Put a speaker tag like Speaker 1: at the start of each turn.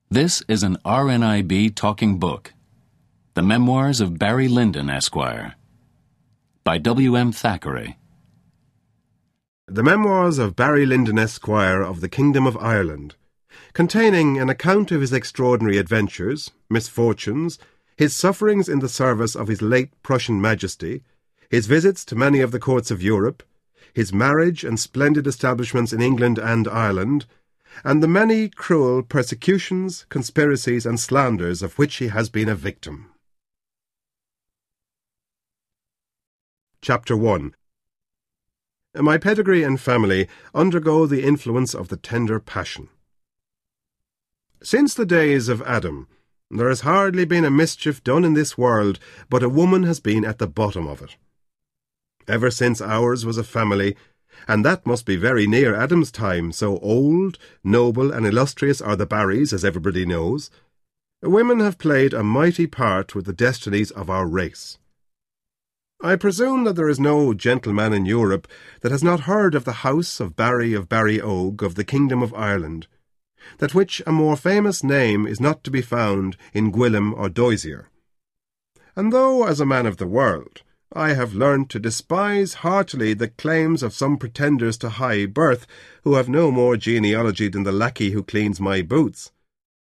Speaker 1: This is an RNIB talking book. The Memoirs of Barry Lyndon, Esquire. By W.M. Thackeray.
Speaker 2: The Memoirs of Barry Lyndon, Esquire, of the Kingdom of Ireland, containing an account of his extraordinary adventures, misfortunes, his sufferings in the service of his late Prussian Majesty, his visits to many of the courts of Europe, his marriage and splendid establishments in England and Ireland, and the many cruel persecutions, conspiracies, and slanders of which he has been a victim. Chapter 1. My pedigree and family undergo the influence of the tender passion. Since the days of Adam, there has hardly been a mischief done in this world but a woman has been at the bottom of it. Ever since ours was a family, and that must be very near Adam's time, so old, noble, and illustrious are the Barrys, as everybody knows, women have played a mighty part with the destinies of our race. I presume that there is no gentleman in Europe that has not heard of the house of Barry Og of the Kingdom of Ireland, that which a more famous name is not to be found in Gwilym or Doisier. And though, as a man of the world, I have learnt to despise heartily the claims of some pretenders to high birth, who have no more genealogy than the lackey who cleans my boots,